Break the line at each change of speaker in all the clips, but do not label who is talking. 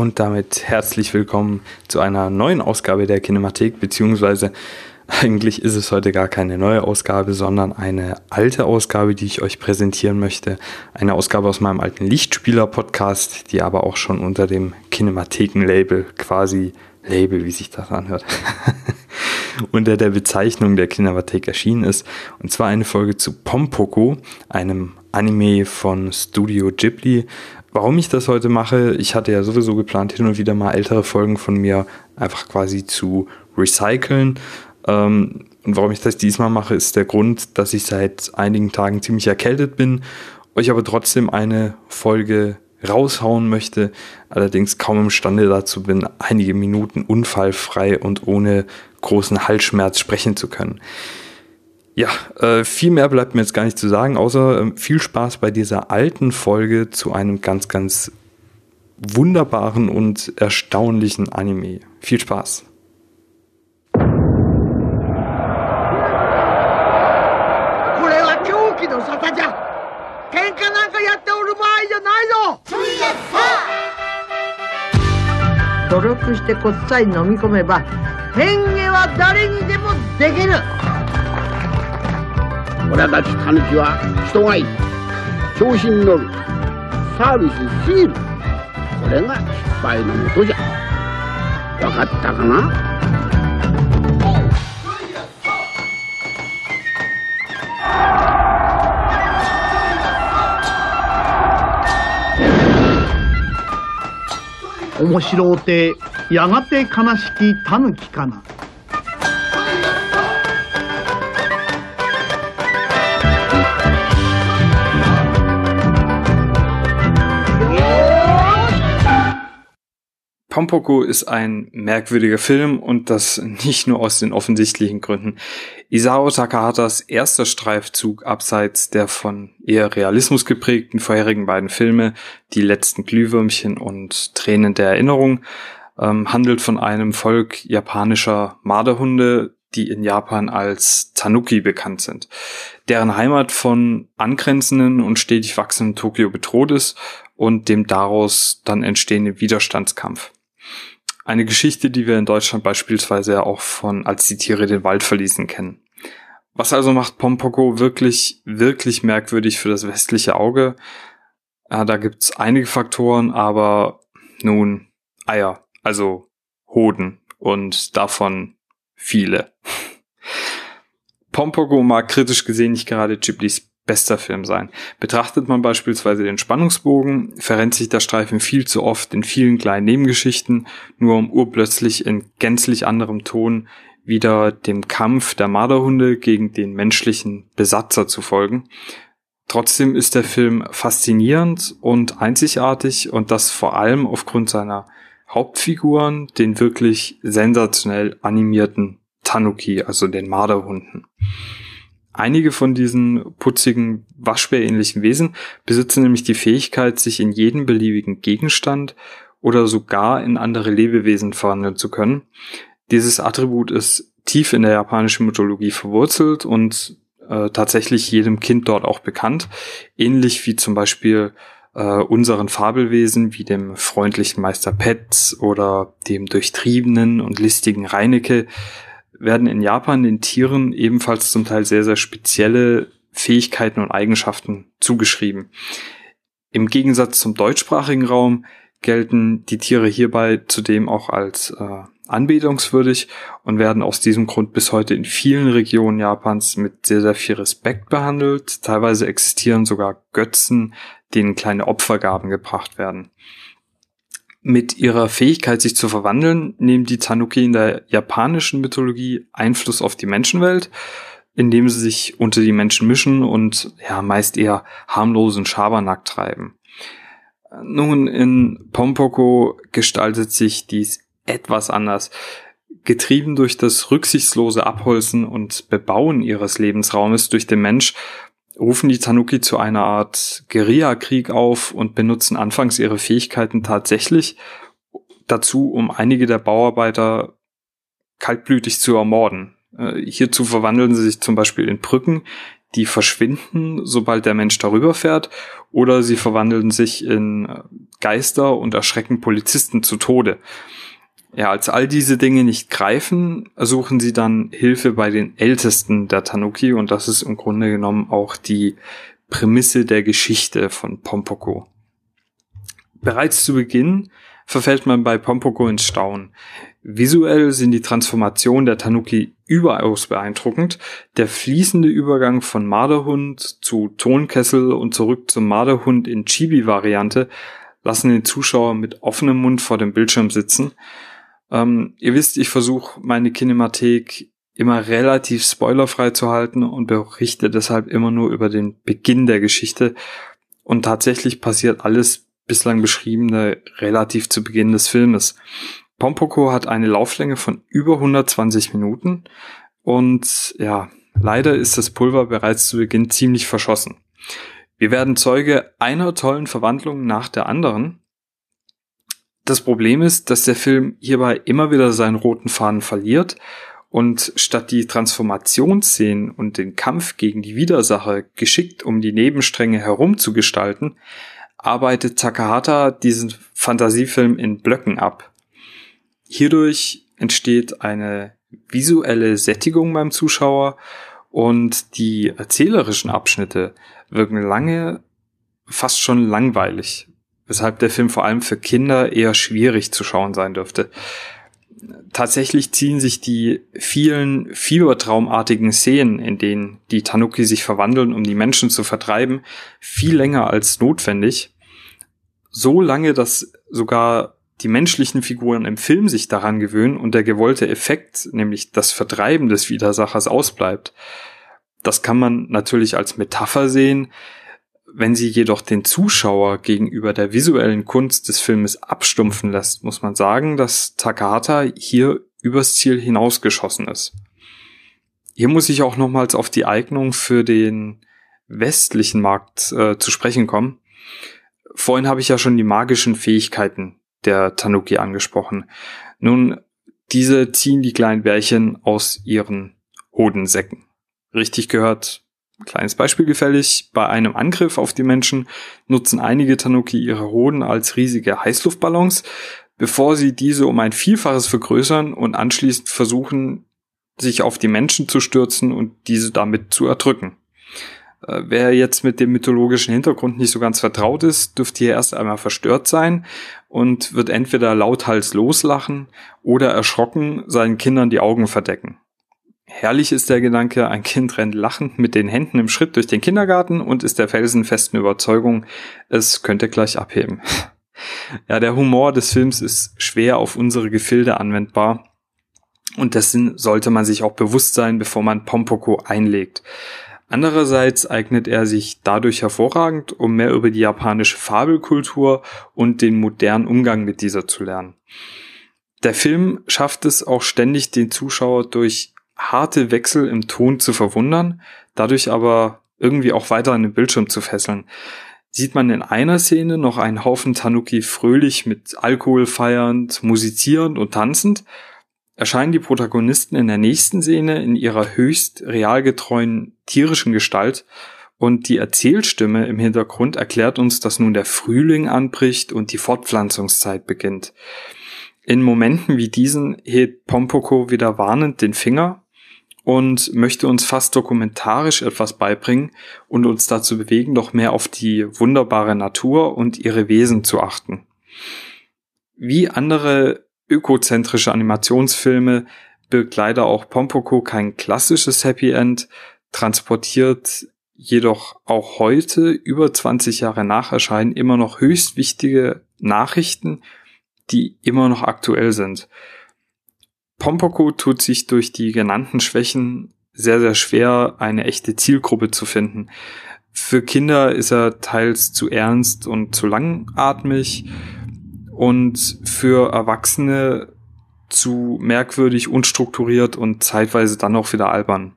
und damit herzlich willkommen zu einer neuen Ausgabe der Kinemathek, beziehungsweise eigentlich ist es heute gar keine neue Ausgabe, sondern eine alte Ausgabe, die ich euch präsentieren möchte. Eine Ausgabe aus meinem alten Lichtspieler-Podcast, die aber auch schon unter dem Kinematheken-Label, quasi Label, wie sich das anhört, unter der Bezeichnung der Kinemathek erschienen ist. Und zwar eine Folge zu Pom-Poko, einem Anime von Studio Ghibli. Warum ich das heute mache, ich hatte ja sowieso geplant, hin und wieder mal ältere Folgen von mir einfach quasi zu recyceln. Und warum ich das diesmal mache, ist der Grund, dass ich seit einigen Tagen ziemlich erkältet bin, euch aber trotzdem eine Folge raushauen möchte, allerdings kaum imstande dazu bin, einige Minuten unfallfrei und ohne großen Halsschmerz sprechen zu können. Ja, viel mehr bleibt mir jetzt gar nicht zu sagen, außer viel Spaß bei dieser alten Folge zu einem ganz, ganz wunderbaren und erstaunlichen Anime. Viel Spaß!
面白うてやがて悲しき狸かな。
Pom-Poko ist ein merkwürdiger Film und das nicht nur aus den offensichtlichen Gründen. Isao Takahatas erster Streifzug abseits der von eher Realismus geprägten vorherigen beiden Filme, Die letzten Glühwürmchen und Tränen der Erinnerung, handelt von einem Volk japanischer Marderhunde, die in Japan als Tanuki bekannt sind, deren Heimat von angrenzenden und stetig wachsenden Tokio bedroht ist und dem daraus dann entstehenden Widerstandskampf. Eine Geschichte, die wir in Deutschland beispielsweise auch von Als die Tiere den Wald verließen kennen. Was also macht Pom-Poko wirklich, wirklich merkwürdig für das westliche Auge? Ja, da gibt's einige Faktoren, aber nun Eier, also Hoden und davon viele. Pom-Poko mag kritisch gesehen nicht gerade Ghiblis bester Film sein. Betrachtet man beispielsweise den Spannungsbogen, verrennt sich der Streifen viel zu oft in vielen kleinen Nebengeschichten, nur um urplötzlich in gänzlich anderem Ton wieder dem Kampf der Marderhunde gegen den menschlichen Besatzer zu folgen. Trotzdem ist der Film faszinierend und einzigartig und das vor allem aufgrund seiner Hauptfiguren, den wirklich sensationell animierten Tanuki, also den Marderhunden. Einige von diesen putzigen, waschbärähnlichen Wesen besitzen nämlich die Fähigkeit, sich in jeden beliebigen Gegenstand oder sogar in andere Lebewesen verwandeln zu können. Dieses Attribut ist tief in der japanischen Mythologie verwurzelt und tatsächlich jedem Kind dort auch bekannt. Ähnlich wie zum Beispiel unseren Fabelwesen wie dem freundlichen Meister Petz oder dem durchtriebenen und listigen Reineke werden in Japan den Tieren ebenfalls zum Teil sehr, sehr spezielle Fähigkeiten und Eigenschaften zugeschrieben. Im Gegensatz zum deutschsprachigen Raum gelten die Tiere hierbei zudem auch als anbetungswürdig und werden aus diesem Grund bis heute in vielen Regionen Japans mit sehr, sehr viel Respekt behandelt. Teilweise existieren sogar Götzen, denen kleine Opfergaben gebracht werden. Mit ihrer Fähigkeit, sich zu verwandeln, nehmen die Tanuki in der japanischen Mythologie Einfluss auf die Menschenwelt, indem sie sich unter die Menschen mischen und ja meist eher harmlosen Schabernack treiben. Nun, in Pom-Poko gestaltet sich dies etwas anders. Getrieben durch das rücksichtslose Abholzen und Bebauen ihres Lebensraumes durch den Mensch, rufen die Tanuki zu einer Art Guerillakrieg auf und benutzen anfangs ihre Fähigkeiten tatsächlich dazu, um einige der Bauarbeiter kaltblütig zu ermorden. Hierzu verwandeln sie sich zum Beispiel in Brücken, die verschwinden, sobald der Mensch darüber fährt, oder sie verwandeln sich in Geister und erschrecken Polizisten zu Tode. Ja, als all diese Dinge nicht greifen, ersuchen sie dann Hilfe bei den Ältesten der Tanuki, und das ist im Grunde genommen auch die Prämisse der Geschichte von Pom-Poko. Bereits zu Beginn verfällt man bei Pom-Poko ins Staunen. Visuell sind die Transformationen der Tanuki überaus beeindruckend. Der fließende Übergang von Marderhund zu Tonkessel und zurück zum Marderhund in Chibi-Variante lassen den Zuschauer mit offenem Mund vor dem Bildschirm sitzen. Ihr wisst, ich versuche meine Kinemathek immer relativ spoilerfrei zu halten und berichte deshalb immer nur über den Beginn der Geschichte. Und tatsächlich passiert alles bislang Beschriebene relativ zu Beginn des Filmes. Pom-Poko hat eine Lauflänge von über 120 Minuten und ja, leider ist das Pulver bereits zu Beginn ziemlich verschossen. Wir werden Zeuge einer tollen Verwandlung nach der anderen. Das Problem ist, dass der Film hierbei immer wieder seinen roten Faden verliert und statt die Transformationsszenen und den Kampf gegen die Widersacher geschickt um die Nebenstränge herum zu gestalten, arbeitet Takahata diesen Fantasiefilm in Blöcken ab. Hierdurch entsteht eine visuelle Sättigung beim Zuschauer und die erzählerischen Abschnitte wirken lange fast schon langweilig, weshalb der Film vor allem für Kinder eher schwierig zu schauen sein dürfte. Tatsächlich ziehen sich die vielen fiebertraumartigen Szenen, in denen die Tanuki sich verwandeln, um die Menschen zu vertreiben, viel länger als notwendig. So lange, dass sogar die menschlichen Figuren im Film sich daran gewöhnen und der gewollte Effekt, nämlich das Vertreiben des Widersachers, ausbleibt. Das kann man natürlich als Metapher sehen. Wenn sie jedoch den Zuschauer gegenüber der visuellen Kunst des Filmes abstumpfen lässt, muss man sagen, dass Takahata hier übers Ziel hinausgeschossen ist. Hier muss ich auch nochmals auf die Eignung für den westlichen Markt zu sprechen kommen. Vorhin habe ich ja schon die magischen Fähigkeiten der Tanuki angesprochen. Nun, diese ziehen die kleinen Bärchen aus ihren Hodensäcken. Richtig gehört, kleines Beispiel gefällig, bei einem Angriff auf die Menschen nutzen einige Tanuki ihre Hoden als riesige Heißluftballons, bevor sie diese um ein Vielfaches vergrößern und anschließend versuchen, sich auf die Menschen zu stürzen und diese damit zu erdrücken. Wer jetzt mit dem mythologischen Hintergrund nicht so ganz vertraut ist, dürfte hier erst einmal verstört sein und wird entweder lauthals loslachen oder erschrocken seinen Kindern die Augen verdecken. Herrlich ist der Gedanke, ein Kind rennt lachend mit den Händen im Schritt durch den Kindergarten und ist der felsenfesten Überzeugung, es könnte gleich abheben. Ja, der Humor des Films ist schwer auf unsere Gefilde anwendbar und dessen sollte man sich auch bewusst sein, bevor man Pom-Poko einlegt. Andererseits eignet er sich dadurch hervorragend, um mehr über die japanische Fabelkultur und den modernen Umgang mit dieser zu lernen. Der Film schafft es auch ständig, den Zuschauer durch harte Wechsel im Ton zu verwundern, dadurch aber irgendwie auch weiter an den Bildschirm zu fesseln. Sieht man in einer Szene noch einen Haufen Tanuki fröhlich mit Alkohol feiernd, musizierend und tanzend, erscheinen die Protagonisten in der nächsten Szene in ihrer höchst realgetreuen tierischen Gestalt und die Erzählstimme im Hintergrund erklärt uns, dass nun der Frühling anbricht und die Fortpflanzungszeit beginnt. In Momenten wie diesen hebt Pom-Poko wieder warnend den Finger und möchte uns fast dokumentarisch etwas beibringen und uns dazu bewegen, doch mehr auf die wunderbare Natur und ihre Wesen zu achten. Wie andere ökozentrische Animationsfilme birgt leider auch Pom-Poko kein klassisches Happy End, transportiert jedoch auch heute, über 20 Jahre nach Erscheinen, immer noch höchst wichtige Nachrichten, die immer noch aktuell sind. Pom-Poko tut sich durch die genannten Schwächen sehr, sehr schwer, eine echte Zielgruppe zu finden. Für Kinder ist er teils zu ernst und zu langatmig und für Erwachsene zu merkwürdig, unstrukturiert und zeitweise dann auch wieder albern.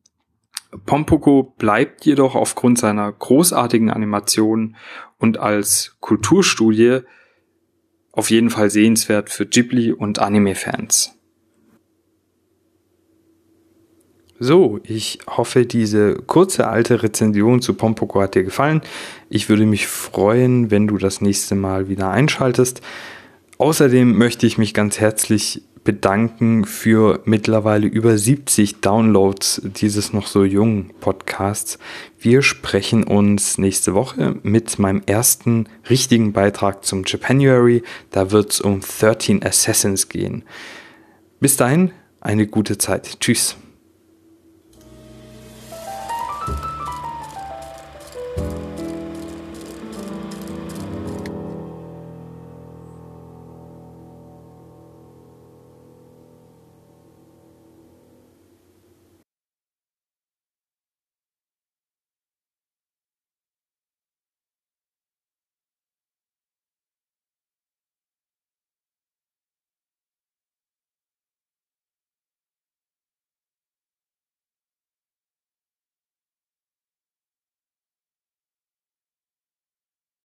Pom-Poko bleibt jedoch aufgrund seiner großartigen Animation und als Kulturstudie auf jeden Fall sehenswert für Ghibli- und Anime-Fans. So, ich hoffe, diese kurze alte Rezension zu Pom-Poko hat dir gefallen. Ich würde mich freuen, wenn du das nächste Mal wieder einschaltest. Außerdem möchte ich mich ganz herzlich bedanken für mittlerweile über 70 Downloads dieses noch so jungen Podcasts. Wir sprechen uns nächste Woche mit meinem ersten richtigen Beitrag zum Japanuary. Da wird es um 13 Assassins gehen. Bis dahin, eine gute Zeit. Tschüss.